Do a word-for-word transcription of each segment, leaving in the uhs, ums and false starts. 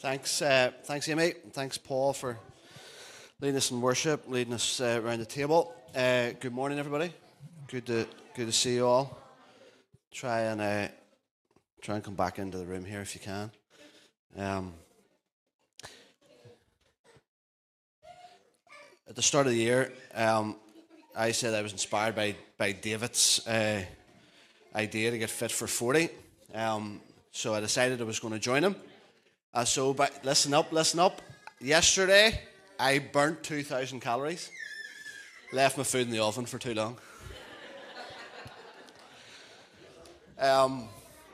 Thanks, uh, thanks, Amy. Thanks, Paul, for leading us in worship, leading us uh, around the table. Uh, good morning, everybody. Good to good to see you all. Try and uh, try and come back into the room here if you can. Um, at the start of the year, um, I said I was inspired by by David's uh, idea to get fit for forty. Um, so I decided I was going to join him. Uh, so, but listen up, listen up. Yesterday, I burnt two thousand calories. Left my food in the oven for too long. Um,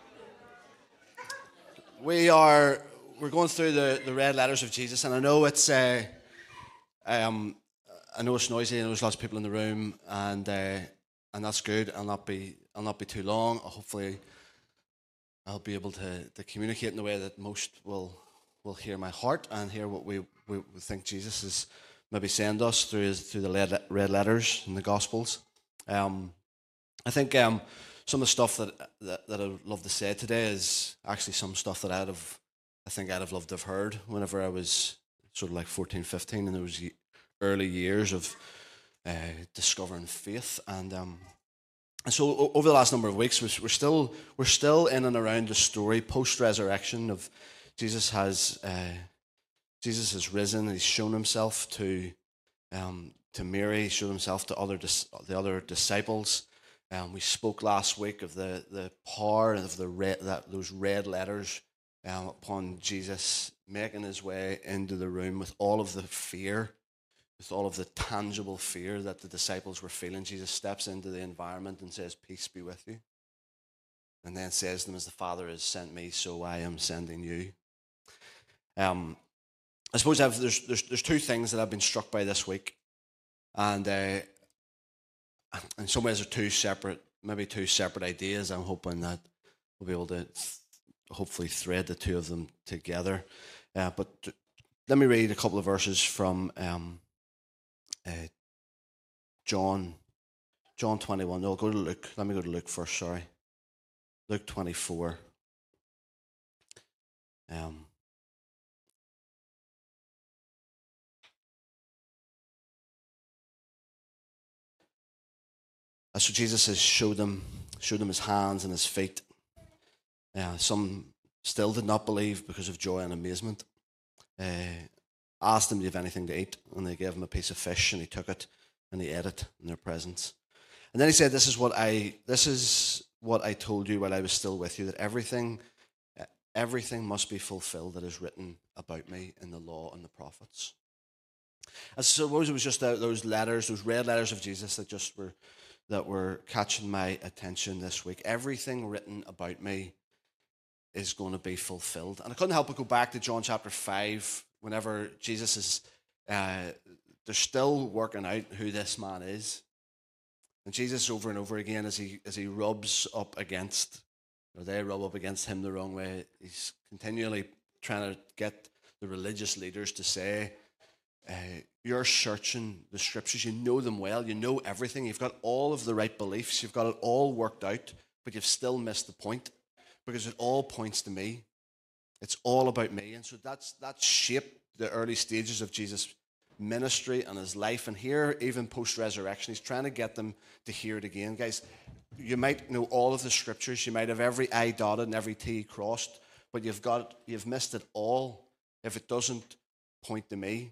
we are we're going through the, the red letters of Jesus, and I know it's uh, um, I know it's noisy. I know there's lots of people in the room, and uh, and that's good. I'll not be I'll not be too long. Hopefully, I'll be able to, to communicate in the way that most will will hear my heart and hear what we, we, we think Jesus is maybe saying to us through his, through the red, red letters in the Gospels. Um, I think um, some of the stuff that, that that I'd love to say today is actually some stuff that I'd have I think I'd have loved to have heard whenever I was sort of like fourteen, fifteen, in those early years of uh, discovering faith. And um, And so over the last number of weeks, we're still we're still in and around the story post-resurrection of Jesus has uh, Jesus has risen. He's shown himself to um, to Mary. He's shown himself to other the other disciples. Um, we spoke last week of the the power of the red, that those red letters um, upon Jesus making his way into the room with all of the fear. With all of the tangible fear that the disciples were feeling, Jesus steps into the environment and says, "Peace be with you." And then says to them, "As the Father has sent me, so I am sending you." Um, I suppose I've, there's, there's there's two things that I've been struck by this week, and uh, in some ways, they're two separate, maybe two separate ideas. I'm hoping that we'll be able to th- hopefully thread the two of them together. Uh, but th- let me read a couple of verses from. Um, Uh, John, John twenty-one. No, I'll go to Luke. Let me go to Luke first. Sorry, Luke twenty-four. Um, so Jesus has showed them, showed them his hands and his feet. Uh, some still did not believe because of joy and amazement. Uh, asked him, "Do you have anything to eat?" And they gave him a piece of fish, and he took it and he ate it in their presence. And then he said, "This is what I this is what I told you while I was still with you, that everything everything must be fulfilled that is written about me in the law and the prophets." I suppose it was just those letters, those red letters of Jesus that just were that were catching my attention this week. Everything written about me is going to be fulfilled. And I couldn't help but go back to John chapter five, whenever Jesus is uh, they're still working out who this man is. And Jesus, over and over again, as he as he rubs up against, or they rub up against him the wrong way, he's continually trying to get the religious leaders to say, uh, "You're searching the scriptures, you know them well, you know everything, you've got all of the right beliefs, you've got it all worked out, but you've still missed the point, because it all points to me. It's all about me." And so that's that shaped the early stages of Jesus' ministry and his life. And here, even post-resurrection, he's trying to get them to hear it again. Guys, you might know all of the scriptures, you might have every I dotted and every T crossed, but you've got you've missed it all if it doesn't point to me.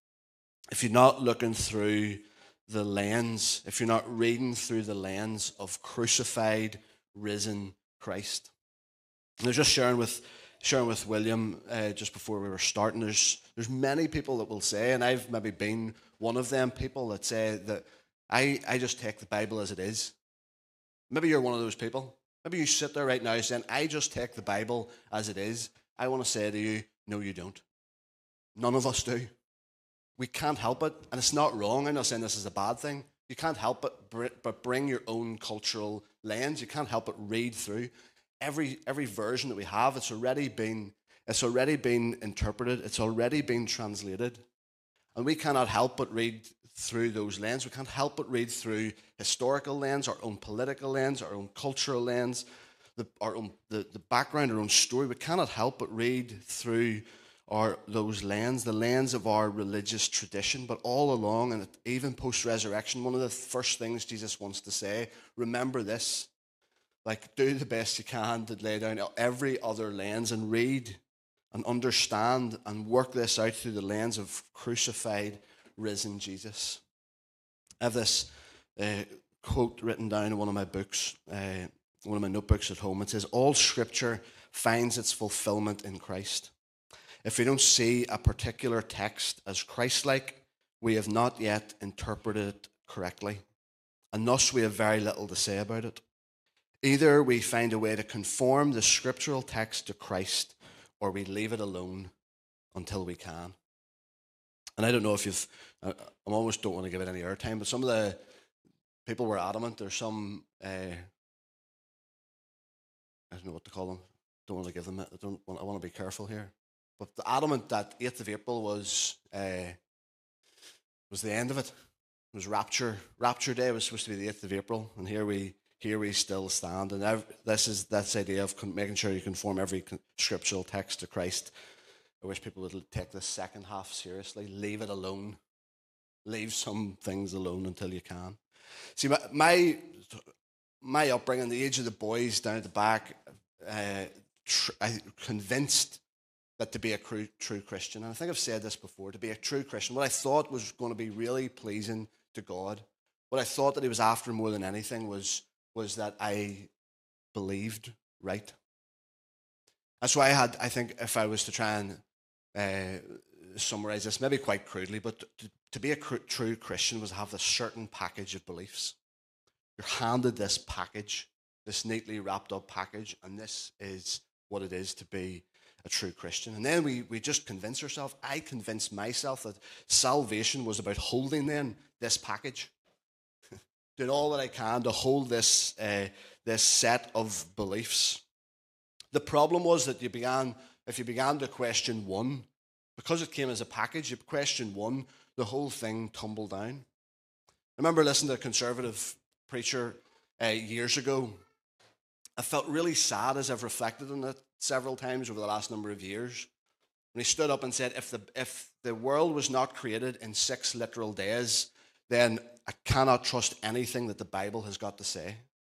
If you're not looking through the lens, if you're not reading through the lens of crucified, risen Christ. And I was just sharing with sharing with William uh, just before we were starting, there's there's many people that will say, and I've maybe been one of them people that say that I, I just take the Bible as it is. Maybe you're one of those people. Maybe you sit there right now saying, "I just take the Bible as it is." I want to say to you, no, you don't. None of us do. We can't help it, and it's not wrong. I'm not saying this is a bad thing. You can't help it, but bring your own cultural lens. You can't help but read through. Every every version that we have, it's already been it's already been interpreted, it's already been translated. And we cannot help but read through those lenses. We can't help but read through historical lens, our own political lens, our own cultural lens, the, our own the, the background, our own story. We cannot help but read through are those lens, the lens of our religious tradition. But all along, and even post-resurrection, one of the first things Jesus wants to say, remember this, like do the best you can to lay down every other lens and read and understand and work this out through the lens of crucified, risen Jesus. I have this uh, quote written down in one of my books, uh, one of my notebooks at home. It says, all scripture finds its fulfillment in Christ. If we don't see a particular text as Christ-like, we have not yet interpreted it correctly, and thus we have very little to say about it. Either we find a way to conform the scriptural text to Christ, or we leave it alone until we can. And I don't know if you've, I almost don't want to give it any airtime, but some of the people were adamant. There's some, uh, I don't know what to call them. Don't want to give them, I don't want, I want to be careful here. But the adamant that eighth of April was uh, was the end of it. It was Rapture. Rapture Day was supposed to be the eighth of April, and here we here we still stand. And every, this is this idea of con- making sure you conform every con- scriptural text to Christ. I wish people would take this second half seriously. Leave it alone. Leave some things alone until you can. See, my my, my upbringing, the age of the boys down at the back, uh, tr- I convinced that to be a true, true Christian, and I think I've said this before, to be a true Christian, what I thought was going to be really pleasing to God, what I thought that he was after more than anything was, was that I believed right. That's why I had, I think if I was to try and uh, summarize this, maybe quite crudely, but to, to be a cr- true Christian was to have a certain package of beliefs. You're handed this package, this neatly wrapped up package, and this is what it is to be a true Christian. And then we, we just convince ourselves, I convinced myself that salvation was about holding then this package. Doing all that I can to hold this, uh, this set of beliefs. The problem was that you began, if you began to question one, because it came as a package, you questioned one, the whole thing tumbled down. I remember listening to a conservative preacher uh, years ago. I felt really sad as I've reflected on it several times over the last number of years. And he stood up and said, if the, if the world was not created in six literal days, then I cannot trust anything that the Bible has got to say.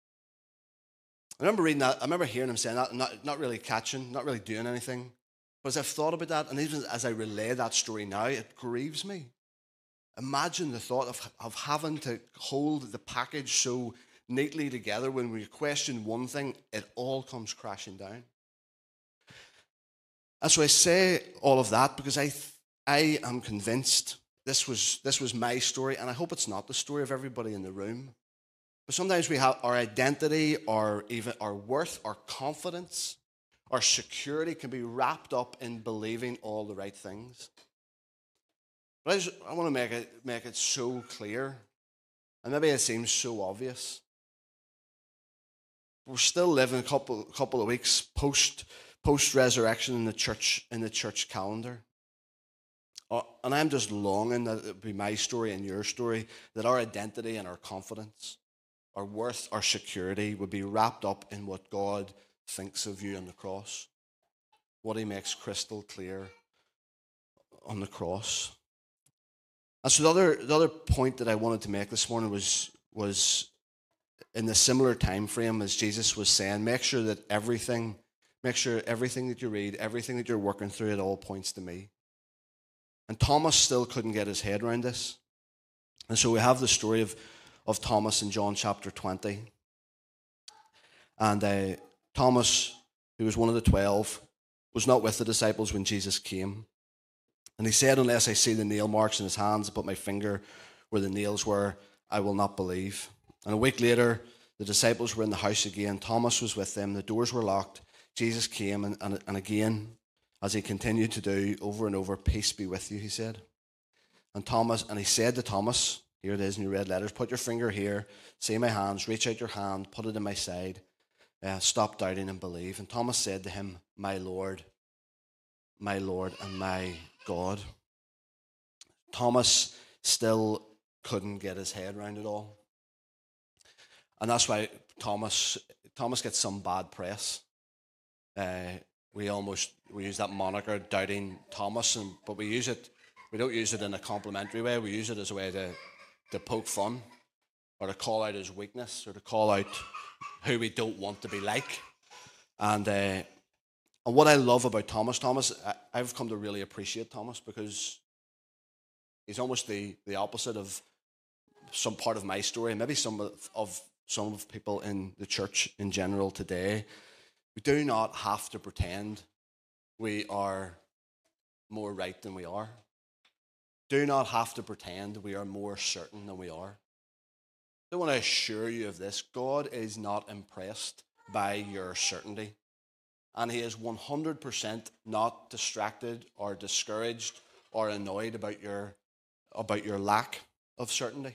I remember reading that, I remember hearing him saying that, not, not really catching, not really doing anything. But as I've thought about that, and even as I relay that story now, it grieves me. Imagine the thought of, of having to hold the package so neatly together. When we question one thing, it all comes crashing down. And so I say all of that because I I am convinced this was this was my story, and I hope it's not the story of everybody in the room. But sometimes we have our identity, or even our worth, our confidence, our security can be wrapped up in believing all the right things. But I, just, I want to make it make it so clear, and maybe it seems so obvious. We're still living a couple couple of weeks post post resurrection in the church in the church calendar, uh, and I'm just longing that it would be my story and your story, that our identity and our confidence, our worth, our security would be wrapped up in what God thinks of you on the cross, what He makes crystal clear on the cross. And so the other the other point that I wanted to make this morning was was in the similar time frame as Jesus was saying, make sure that everything, make sure everything that you read, everything that you're working through, it all points to me. And Thomas still couldn't get his head around this. And so we have the story of, of Thomas in John chapter twenty. And uh, Thomas, who was one of the twelve, was not with the disciples when Jesus came. And he said, unless I see the nail marks in his hands, put my finger where the nails were, I will not believe. And a week later, the disciples were in the house again. Thomas was with them. The doors were locked. Jesus came, and, and, and again, as he continued to do over and over, peace be with you, he said. And Thomas, and he said to Thomas, here it is in your red letters, put your finger here, see my hands, reach out your hand, put it in my side, uh, stop doubting and believe. And Thomas said to him, my Lord, my Lord, and my God. Thomas still couldn't get his head around it all. And that's why Thomas Thomas gets some bad press. Uh, we almost we use that moniker, doubting Thomas, and but we use it. We don't use it in a complimentary way. We use it as a way to to poke fun, or to call out his weakness, or to call out who we don't want to be like. And uh, and what I love about Thomas, Thomas, I, I've come to really appreciate Thomas because he's almost the the opposite of some part of my story, and maybe some of, of some of people in the church in general today. We do not have to pretend we are more right than we are. Do not have to pretend we are more certain than we are. I want to assure you of this. God is not impressed by your certainty. And he is one hundred percent not distracted or discouraged or annoyed about your, about your lack of certainty.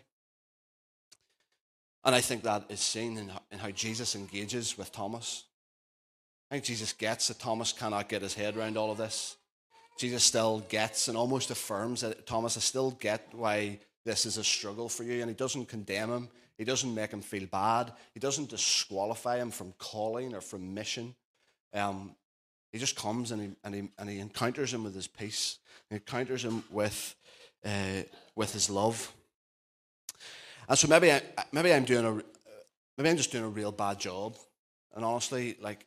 And I think that is seen in, in how Jesus engages with Thomas. I think Jesus gets that Thomas cannot get his head around all of this. Jesus still gets and almost affirms that Thomas, I still get why this is a struggle for you. And he doesn't condemn him. He doesn't make him feel bad. He doesn't disqualify him from calling or from mission. Um, he just comes and he, and, he, and he encounters him with his peace. He encounters him with, uh, with his love. And so maybe I, maybe I'm doing a maybe I'm just doing a real bad job. And honestly, like,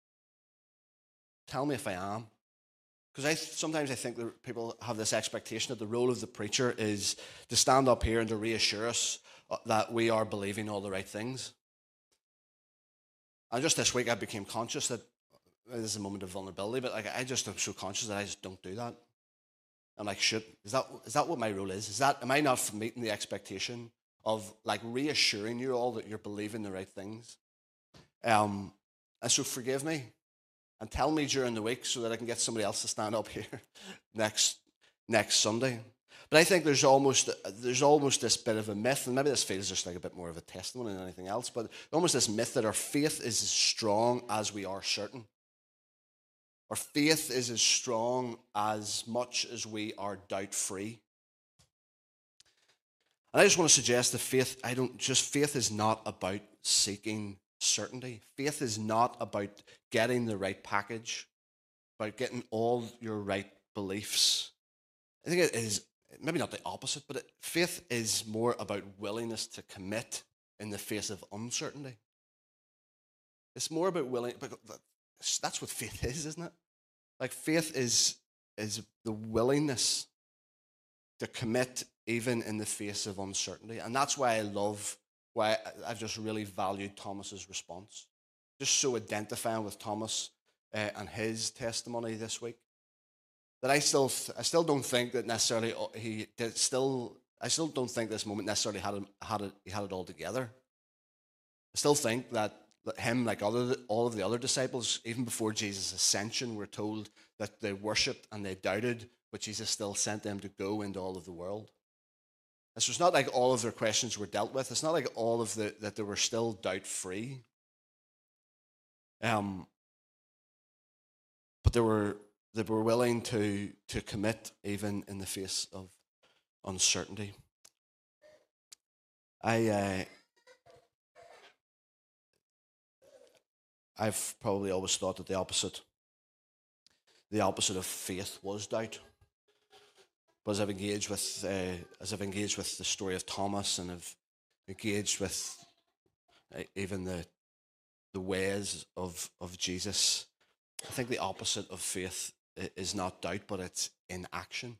tell me if I am, because I sometimes I think that people have this expectation that the role of the preacher is to stand up here and to reassure us that we are believing all the right things. And just this week, I became conscious that this is a moment of vulnerability, but like I just am so conscious that I just don't do that. I'm like, shit, is that is that what my role is? Is that am I not meeting the expectation of like reassuring you all that you're believing the right things? Um, and so forgive me and tell me during the week so that I can get somebody else to stand up here next next Sunday. But I think there's almost there's almost this bit of a myth, and maybe this feels just like a bit more of a testimony than anything else, but almost this myth that our faith is as strong as we are certain. Our faith is as strong as much as we are doubt-free. And I just want to suggest that faith, I don't just faith is not about seeking certainty. Faith is not about getting the right package, about getting all your right beliefs. I think it is maybe not the opposite, but it, faith is more about willingness to commit in the face of uncertainty. It's more about willing, but that's what faith is, isn't it? Like faith is is the willingness to commit even in the face of uncertainty. And that's why I love, why I've just really valued Thomas's response. Just so identifying with Thomas uh, and his testimony this week. That I still, I still don't think that necessarily he did still, I still don't think this moment necessarily had, him, had it, he had it all together. I still think that him, like other, all of the other disciples, even before Jesus' ascension, were told that they worshipped and they doubted, but Jesus still sent them to go into all of the world. So it's not like all of their questions were dealt with. It's not like all of the that they were still doubt-free. Um, but they were they were willing to to commit even in the face of uncertainty. I uh, I've probably always thought that the opposite the opposite of faith was doubt. But as I've engaged with uh, as I've engaged with the story of Thomas, and I've engaged with uh, even the the ways of of Jesus, I think the opposite of faith is not doubt, but it's inaction.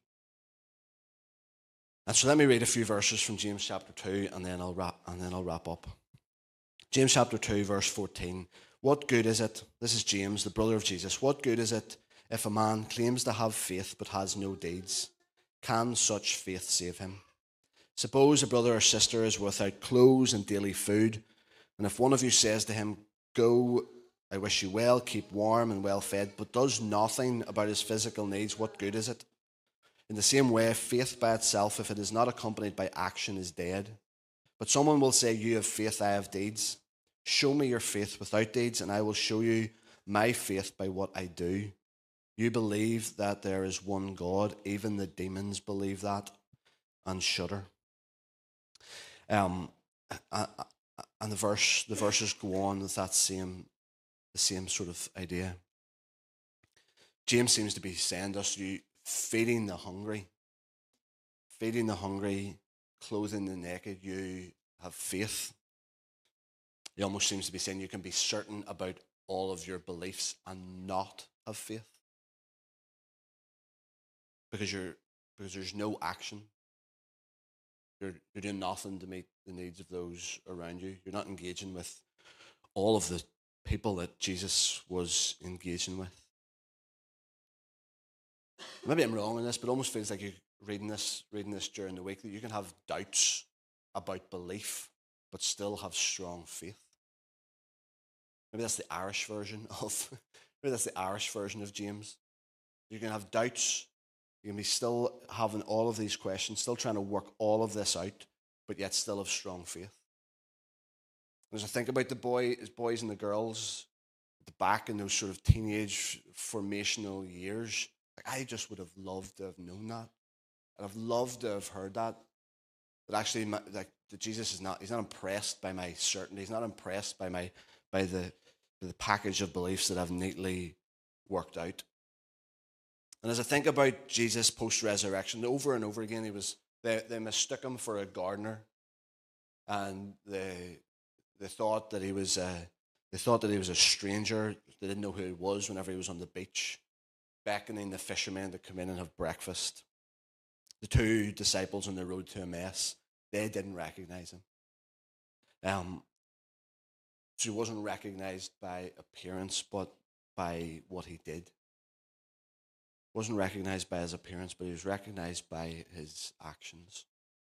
And so let me read a few verses from James chapter two, and then I'll wrap and then I'll wrap up. James chapter two, verse fourteen. What good is it? This is James, the brother of Jesus. What good is it if a man claims to have faith but has no deeds? Can such faith save him? Suppose a brother or sister is without clothes and daily food, and if one of you says to him, "Go, I wish you well, keep warm and well fed," but does nothing about his physical needs, what good is it? In the same way, faith by itself, if it is not accompanied by action, is dead. But someone will say, "You have faith, I have deeds. Show me your faith without deeds, and I will show you my faith by what I do." You believe that there is one God, even the demons believe that and shudder. Um, and the verse, the verses go on with that same, the same sort of idea. James seems to be saying to us, you feeding the hungry, feeding the hungry, clothing the naked, you have faith. He almost seems to be saying you can be certain about all of your beliefs and not have faith. Because you're because there's no action. You're you're doing nothing to meet the needs of those around you. You're not engaging with all of the people that Jesus was engaging with. Maybe I'm wrong in this, but it almost feels like you're reading this, reading this during the week, that you can have doubts about belief, but still have strong faith. Maybe that's the Irish version of maybe that's the Irish version of James. You can have doubts. You can be still having all of these questions, still trying to work all of this out, but yet still have strong faith. As I think about the boy, boys and the girls at the back in those sort of teenage formational years, like I just would have loved to have known that. I'd have loved to have heard that. That actually, my, like that Jesus is not, he's not impressed by my certainty. He's not impressed by my, by the, the package of beliefs that I've neatly worked out. And as I think about Jesus post-resurrection, over and over again, he was they, they mistook him for a gardener, and they they thought that he was a, they thought that he was a stranger. They didn't know who he was whenever he was on the beach, beckoning the fishermen to come in and have breakfast. The two disciples on the road to Emmaus, they didn't recognize him. Um, so he wasn't recognized by appearance, but by what he did. Wasn't recognized by his appearance, but he was recognized by his actions.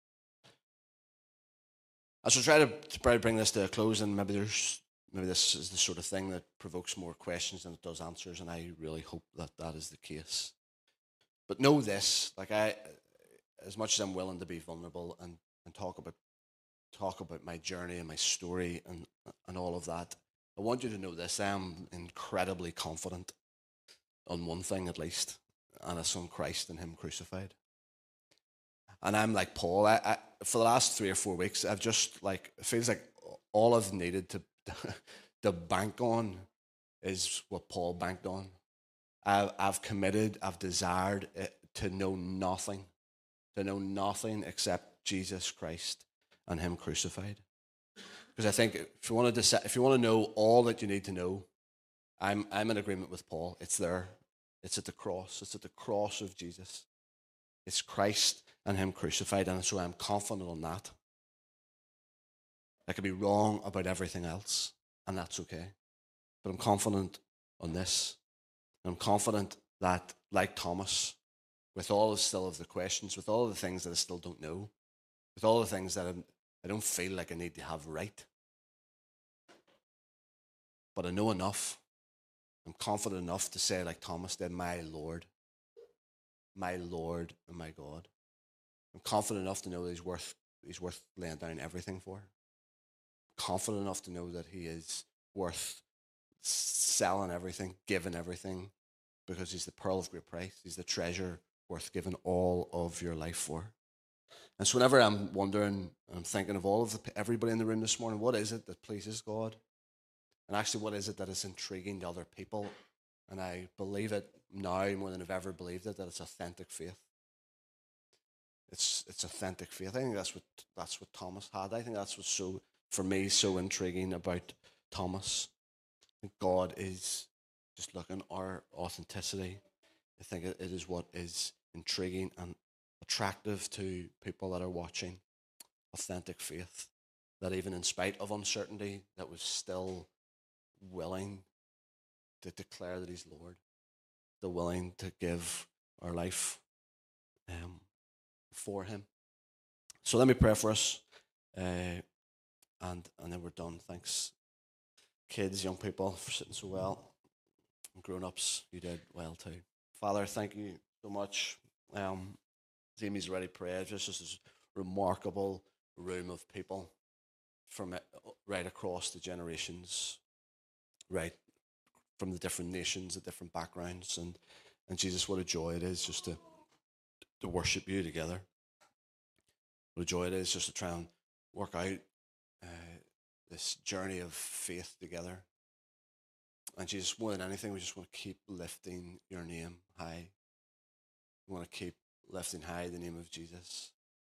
As we try to, to bring this to a close, and maybe there's maybe this is the sort of thing that provokes more questions than it does answers, and I really hope that that is the case. But know this, like I, as much as I'm willing to be vulnerable and, and talk about talk about my journey and my story and and all of that, I want you to know this: I am incredibly confident on one thing at least. And it's on Christ and him crucified. And I'm like Paul, I, I, for the last three or four weeks, I've just like, it feels like all I've needed to, to bank on is what Paul banked on. I've, I've committed, I've desired to know nothing, to know nothing except Jesus Christ and him crucified. Because I think if you want to decide, if you want to know all that you need to know, I'm I'm in agreement with Paul. It's there. It's at the cross. It's at the cross of Jesus. It's Christ and him crucified, and so I'm confident on that. I could be wrong about everything else, and that's okay. But I'm confident on this. I'm confident that, like Thomas, with all of still of the questions, with all of the things that I still don't know, with all the things that I'm, I don't feel like I need to have right, but I know enough. I'm confident enough to say, like Thomas did, my Lord, my Lord and my God. I'm confident enough to know that he's worth, he's worth laying down everything for. I'm confident enough to know that he is worth selling everything, giving everything, because he's the pearl of great price. He's the treasure worth giving all of your life for. And so whenever I'm wondering, I'm thinking of all of the, everybody in the room this morning, what is it that pleases God? And actually, what is it that is intriguing to other people? And I believe it now more than I've ever believed it, that it's authentic faith. It's it's authentic faith. I think that's what that's what Thomas had. I think that's what's so, for me, so intriguing about Thomas. I think God is just looking at our authenticity. I think it is what is intriguing and attractive to people that are watching. Authentic faith. That even in spite of uncertainty, that was still willing to declare that he's Lord, they're willing to give our life um, for him. So let me pray for us, uh, and and then we're done. Thanks, kids, young people, for sitting so well. And grown-ups, you did well too. Father, thank you so much. Um, Amy's already prayed. Just this remarkable room of people from right across the generations, right from the different nations, the different backgrounds, and and Jesus, what a joy it is just to to worship you together. What a joy it is just to try and work out uh, this journey of faith together. And Jesus, more than anything, we just want to keep lifting your name high. We want to keep lifting high the name of Jesus.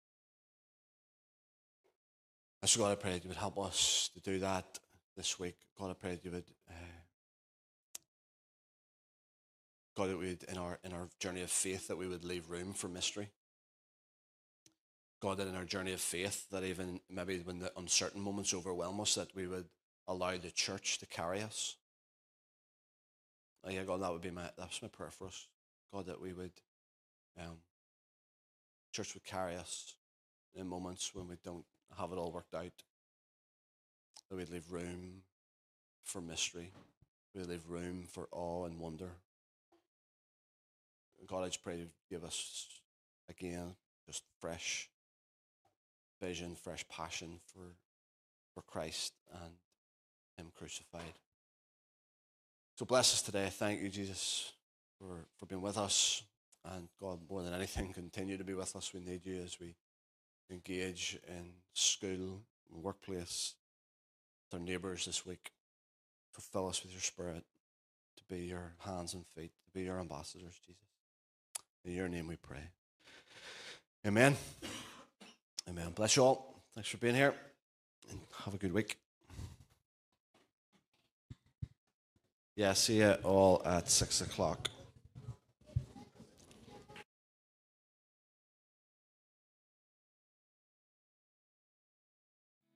And so God, I pray that you would help us to do that this week. God, I pray that you would, uh, God, that we would, in our, in our journey of faith, that we would leave room for mystery. God, that in our journey of faith, that even maybe when the uncertain moments overwhelm us, that we would allow the church to carry us. Oh, yeah, God, that would be my, that's my prayer for us. God, that we would, um, church would carry us in moments when we don't have it all worked out. That we'd leave room for mystery. We'd leave room for awe and wonder. God, I just pray to give us, again, just fresh vision, fresh passion for, for Christ and him crucified. So bless us today. Thank you, Jesus, for, for being with us. And God, more than anything, continue to be with us. We need you as we engage in school, workplace, with our neighbours this week. Fulfill us with your Spirit to be your hands and feet, to be your ambassadors, Jesus. In your name we pray. Amen. Amen. Bless you all. Thanks for being here, and have a good week. Yeah, see you all at six o'clock.